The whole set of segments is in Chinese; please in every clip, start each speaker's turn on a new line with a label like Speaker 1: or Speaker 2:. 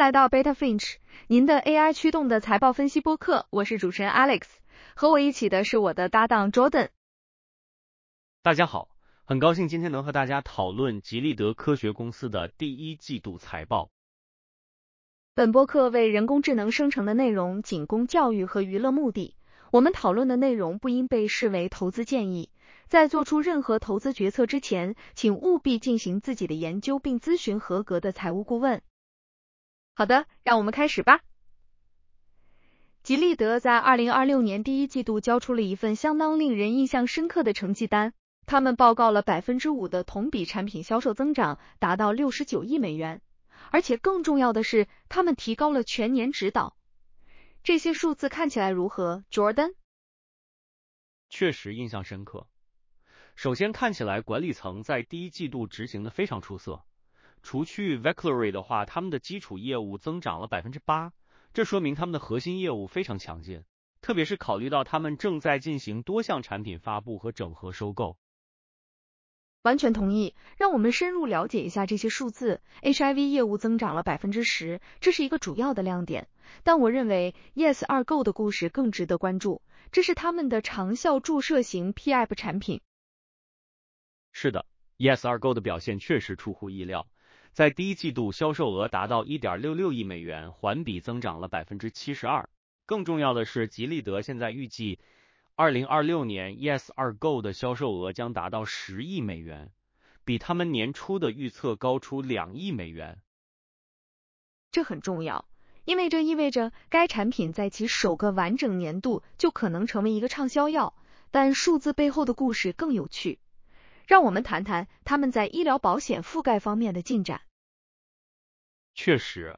Speaker 1: 来到 Beta Finch， 您的 AI 驱动的财报分析播客，我是主持人 Alex， 和我一起的是我的搭档 Jordan。
Speaker 2: 大家好，很高兴今天能和大家讨论吉利德科学公司的第一季度财报。
Speaker 1: 本播客为人工智能生成的内容仅供教育和娱乐目的，我们讨论的内容不应被视为投资建议。在做出任何投资决策之前，请务必进行自己的研究并咨询合格的财务顾问。好的，让我们开始吧。吉利德在2026年第一季度交出了一份相当令人印象深刻的成绩单，他们报告了 5% 的同比产品销售增长，达到69亿美元。而且更重要的是，他们提高了全年指导。这些数字看起来如何 ，Jordan？
Speaker 2: 确实印象深刻。首先看起来管理层在第一季度执行的非常出色。除去 Veclory 的话，他们的基础业务增长了 8%， 这说明他们的核心业务非常强劲，特别是考虑到他们正在进行多项产品发布和整合收购。
Speaker 1: 完全同意，让我们深入了解一下这些数字。HIV 业务增长了 10%， 这是一个主要的亮点，但我认为 ES2Go 的故事更值得关注，这是他们的长效注射型 PEP 产品。
Speaker 2: 是的， ES2Go 的表现确实出乎意料，在第一季度销售额达到 1.66 亿美元，环比增长了 72%。 更重要的是，吉利德现在预计2026年 ES2Go 的销售额将达到10亿美元，比他们年初的预测高出2亿美元。
Speaker 1: 这很重要，因为这意味着该产品在其首个完整年度就可能成为一个畅销药，但数字背后的故事更有趣。让我们谈谈他们在医疗保险覆盖方面的进展。
Speaker 2: 确实，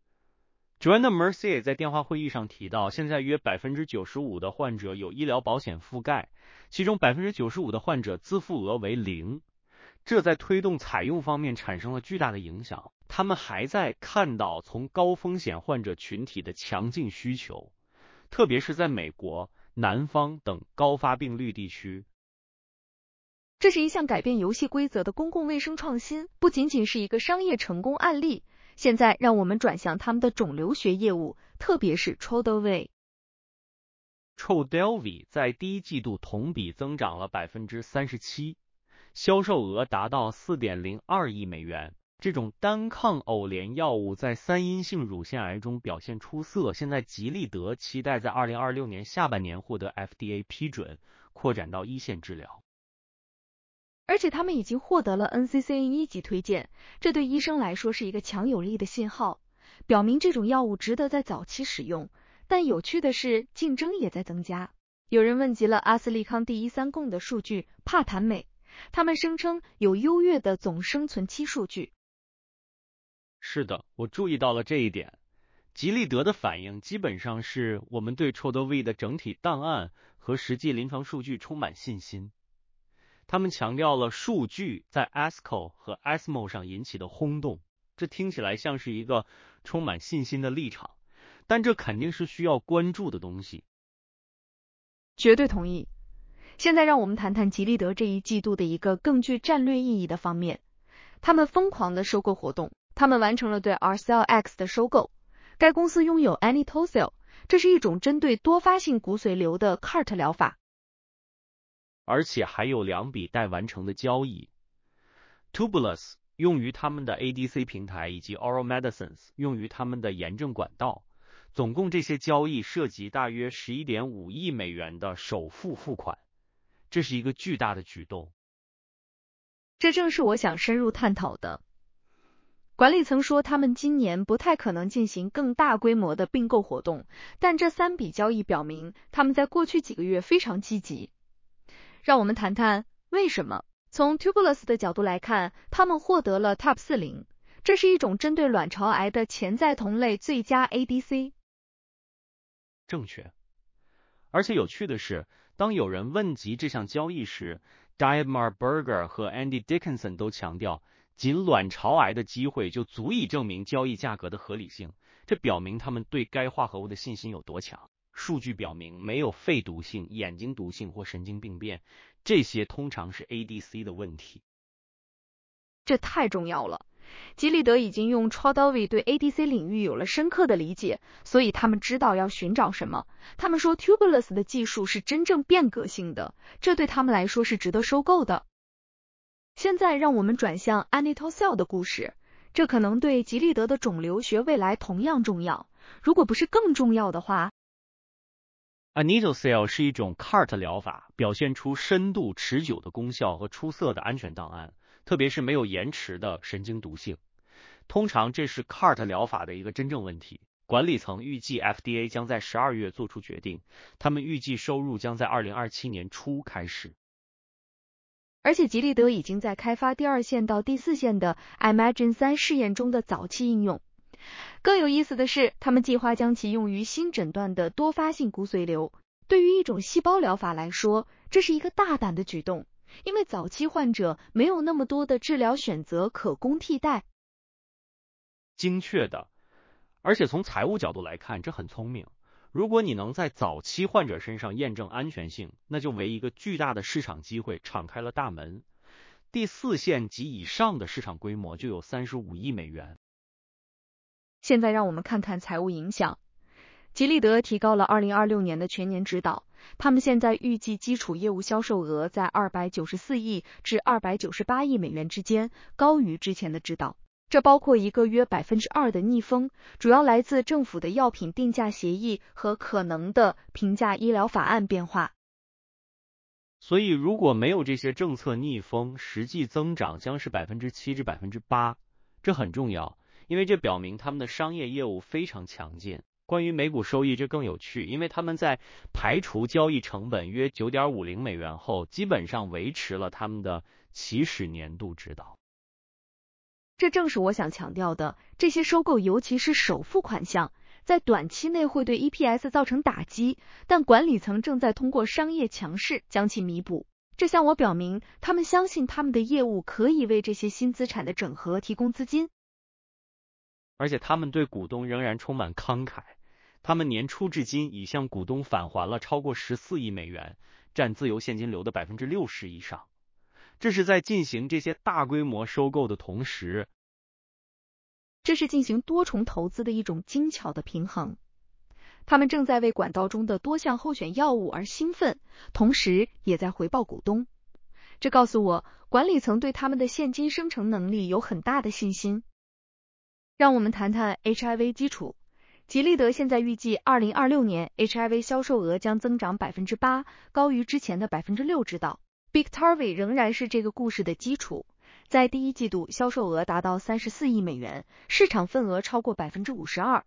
Speaker 2: Joanna Mercier 在电话会议上提到，现在约 95% 的患者有医疗保险覆盖，其中 95% 的患者自付额为0，这在推动采用方面产生了巨大的影响。他们还在看到从高风险患者群体的强劲需求，特别是在美国、南方等高发病率地区。
Speaker 1: 这是一项改变游戏规则的公共卫生创新，不仅仅是一个商业成功案例。现在让我们转向他们的肿瘤学业务，特别是
Speaker 2: Trodelvy。Trodelvy 在第一季度同比增长了 37%， 销售额达到 4.02 亿美元。这种单抗偶联药物在三阴性乳腺癌中表现出色，现在吉利德期待在2026年下半年获得 FDA 批准，扩展到一线治疗。
Speaker 1: 而且他们已经获得了 NCCN 1级推荐，这对医生来说是一个强有力的信号，表明这种药物值得在早期使用。但有趣的是，竞争也在增加。有人问及了阿斯利康第一3共的数据帕坦美，他们声称有优越的总生存期数据。
Speaker 2: 是的，我注意到了这一点。吉利德的反应基本上是我们对 Trodelvy 的整体档案和实际临床数据充满信心。他们强调了数据在 ASCO 和 ESMO 上引起的轰动，这听起来像是一个充满信心的立场，但这肯定是需要关注的东西。
Speaker 1: 绝对同意。现在让我们谈谈吉利德这一季度的一个更具战略意义的方面，他们疯狂的收购活动。他们完成了对 Arcellx 的收购，该公司拥有 Anito-cel， 这是一种针对多发性骨髓瘤的 CAR-T 疗法。
Speaker 2: 而且还有2笔待完成的交易。Tubulis 用于他们的 ADC 平台，以及 Oral Medicines 用于他们的炎症管道。总共这些交易涉及大约 11.5 亿美元的首付付款，这是一个巨大的举动。
Speaker 1: 这正是我想深入探讨的。管理层说他们今年不太可能进行更大规模的并购活动，但这3笔交易表明他们在过去几个月非常积极。让我们谈谈为什么。从 Tubulis 的角度来看，他们获得了 TUB-40， 这是一种针对卵巢癌的潜在同类最佳 ADC。
Speaker 2: 正确。而且有趣的是，当有人问及这项交易时， Dietmar Berger 和 Andy Dickinson 都强调，仅卵巢癌的机会就足以证明交易价格的合理性，这表明他们对该化合物的信心有多强。数据表明没有肺毒性、眼睛毒性或神经病变，这些通常是 ADC 的问题。
Speaker 1: 这太重要了， 吉利德已经用 Trodelvy 对 ADC 领域有了深刻的理解，所以他们知道要寻找什么。他们说 Tubeless 的技术是真正变革性的，这对他们来说是值得收购的。现在让我们转向 Anito-cel 的故事，这可能对吉利德的肿瘤学未来同样重要，如果不是更重要的话。
Speaker 2: Anito-cel 是一种 CAR-T 疗法，表现出深度持久的功效和出色的安全档案，特别是没有延迟的神经毒性。通常这是 CAR-T 疗法的一个真正问题。管理层预计 FDA 将在12月做出决定，他们预计收入将在2027年初开始。
Speaker 1: 而且吉利德已经在开发第2线到第4线的 Imagine3试验中的早期应用。更有意思的是，他们计划将其用于新诊断的多发性骨髓瘤。对于一种细胞疗法来说，这是一个大胆的举动，因为早期患者没有那么多的治疗选择可供替代。
Speaker 2: 精确的，而且从财务角度来看，这很聪明。如果你能在早期患者身上验证安全性，那就为一个巨大的市场机会敞开了大门。第4线及以上的市场规模就有35亿美元。
Speaker 1: 现在让我们看看财务影响。吉利德提高了2026年的全年指导，他们现在预计基础业务销售额在294亿至298亿美元之间，高于之前的指导。这包括一个约 2% 的逆风，主要来自政府的药品定价协议和可能的平价医疗法案变化。
Speaker 2: 所以如果没有这些政策逆风，实际增长将是 7%至 8%， 这很重要，因为这表明他们的商业业务非常强劲。关于每股收益，这更有趣，因为他们在排除交易成本约 9.50 美元后，基本上维持了他们的起始年度指导。
Speaker 1: 这正是我想强调的，这些收购尤其是首付款项，在短期内会对 EPS 造成打击，但管理层正在通过商业强势将其弥补。这向我表明，他们相信他们的业务可以为这些新资产的整合提供资金。
Speaker 2: 而且他们对股东仍然充满慷慨，他们年初至今已向股东返还了超过14亿美元，占自由现金流的 60% 以上。这是在进行这些大规模收购的同时，
Speaker 1: 这是进行多重投资的一种精巧的平衡。他们正在为管道中的多项候选药物而兴奋，同时也在回报股东。这告诉我，管理层对他们的现金生成能力有很大的信心。让我们谈谈 HIV 基础。吉利德现在预计2026年 HIV 销售额将增长 8%， 高于之前的 6% 指导。Biktarvy 仍然是这个故事的基础，在第一季度销售额达到34亿美元，市场份额超过 52%。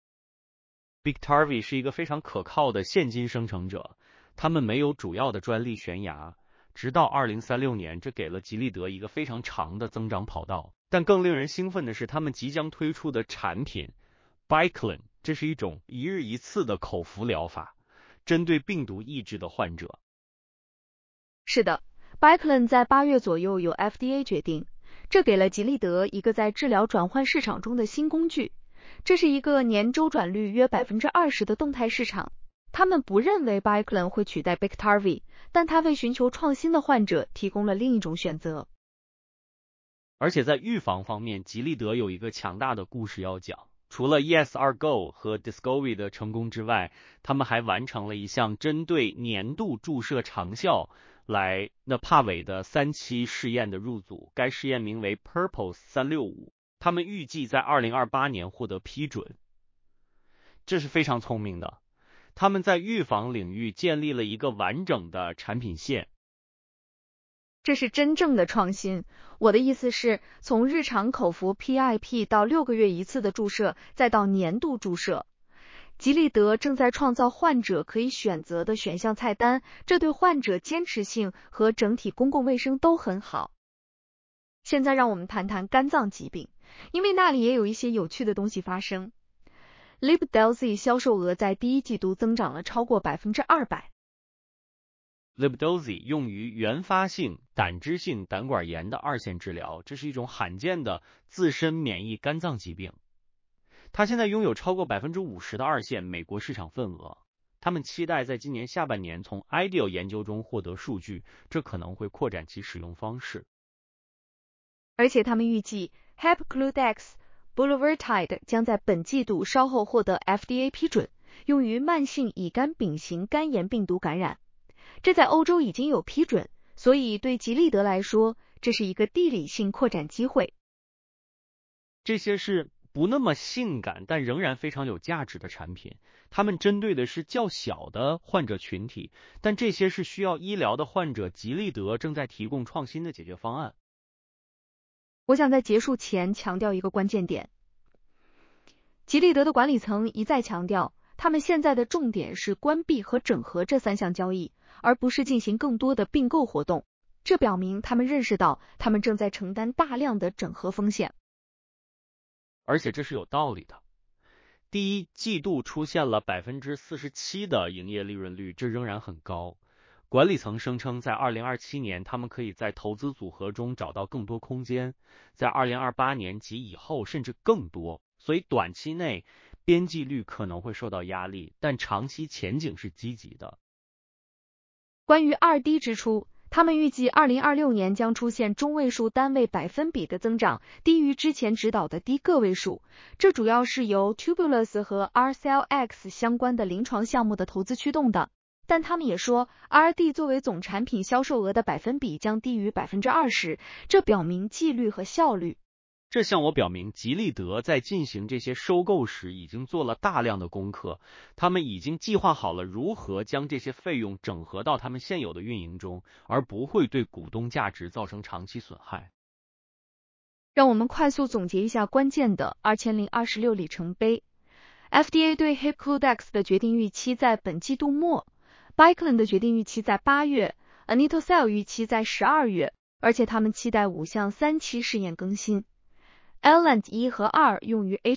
Speaker 2: Biktarvy 是一个非常可靠的现金生成者，他们没有主要的专利悬崖，直到2036年，这给了吉利德一个非常长的增长跑道。但更令人兴奋的是，他们即将推出的产品 Biclen， 这是一种一日一次的口服疗法，针对病毒抑制的患者。
Speaker 1: 是的 ，Biclen 在8月左右由 FDA 决定，这给了吉利德一个在治疗转换市场中的新工具。这是一个年周转率约 20% 的动态市场。他们不认为 Biclen 会取代 Biktarvy， 但它为寻求创新的患者提供了另一种选择。
Speaker 2: 而且在预防方面，吉利德有一个强大的故事要讲。除了 ESRGO 和 Discovery 的成功之外，他们还完成了一项针对年度注射长效来帕韦的3期试验的入组，该试验名为 Purpose 365，他们预计在2028年获得批准。这是非常聪明的，他们在预防领域建立了一个完整的产品线。
Speaker 1: 这是真正的创新。我的意思是，从日常口服 PIP 到6个月一次的注射，再到年度注射。吉利德正在创造患者可以选择的选项菜单，这对患者坚持性和整体公共卫生都很好。现在让我们谈谈肝脏疾病，因为那里也有一些有趣的东西发生。Libdelzi 销售额在第一季度增长了超过 200%。
Speaker 2: Libdelzi 用于原发性胆汁性胆管炎的2线治疗，这是一种罕见的自身免疫肝脏疾病。它现在拥有超过 50% 的2线美国市场份额。他们期待在今年下半年从 IDEAL 研究中获得数据，这可能会扩展其使用方式。
Speaker 1: 而且他们预计 Hepcludex Boulevartide 将在本季度稍后获得 FDA 批准，用于慢性乙肝丙型肝炎病毒感染。这在欧洲已经有批准，所以对吉利德来说，这是一个地理性扩展机会。
Speaker 2: 这些是不那么性感但仍然非常有价值的产品，它们针对的是较小的患者群体，但这些是需要医疗的患者，吉利德正在提供创新的解决方案。
Speaker 1: 我想在结束前强调一个关键点，吉利德的管理层一再强调，他们现在的重点是关闭和整合这3项交易，而不是进行更多的并购活动。这表明他们认识到他们正在承担大量的整合风险。
Speaker 2: 而且这是有道理的。第一季度出现了 47% 的营业利润率，这仍然很高。管理层声称在2027年他们可以在投资组合中找到更多空间，在2028年及以后甚至更多，所以短期内边际率可能会受到压力，但长期前景是积极的。
Speaker 1: 关于 R&D 支出，他们预计2026年将出现中位数单位百分比的增长，低于之前指导的低个位数。这主要是由 Tubulis 和 RCLX 相关的临床项目的投资驱动的。但他们也说 ，R&D 作为总产品销售额的百分比将低于 20%， 这表明纪律和效率。
Speaker 2: 这向我表明，吉利德在进行这些收购时已经做了大量的功课，他们已经计划好了如何将这些费用整合到他们现有的运营中，而不会对股东价值造成长期损害。
Speaker 1: 让我们快速总结一下关键的2026里程碑。FDA 对 Hepcludex 的决定预期在本季度末。Biclen 的决定预期在8月 ，Anito-cel 预期在12月，而且他们期待5项3期试验更新。Elant 1和2用于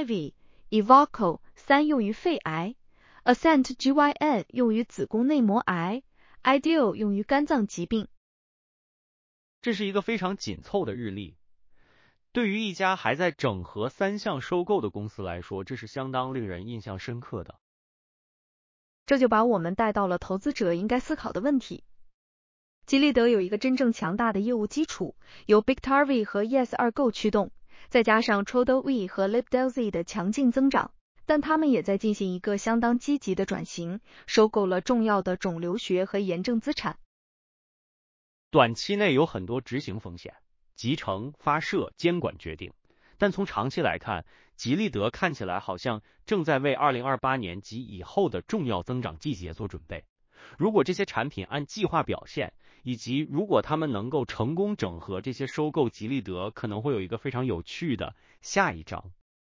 Speaker 1: HIV，Evoco 3用于肺癌 ，Ascent GYN 用于子宫内膜癌 ，Ideal 用于肝脏疾病。
Speaker 2: 这是一个非常紧凑的日历。对于一家还在整合3项收购的公司来说，这是相当令人印象深刻的。
Speaker 1: 这就把我们带到了投资者应该思考的问题。吉利德有一个真正强大的业务基础，由 Biktarvy 和 Yes2Go 驱动，再加上 Trodelvy 和 Livdelzi 的强劲增长，但他们也在进行一个相当积极的转型，收购了重要的肿瘤学和炎症资产。
Speaker 2: 短期内有很多执行风险，集成、发射、监管决定，但从长期来看，吉利德看起来好像正在为2028年及以后的重要增长季节做准备。如果这些产品按计划表现，以及如果他们能够成功整合这些收购，吉利德可能会有一个非常有趣的下一章。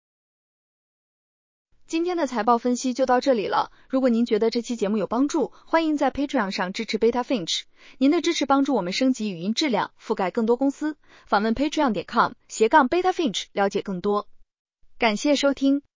Speaker 1: 今天的财报分析就到这里了。如果您觉得这期节目有帮助，欢迎在 Patreon 上支持 BetaFinch。您的支持帮助我们升级语音质量，覆盖更多公司。访问 patreon.com/BetaFinch 了解更多。感谢收听。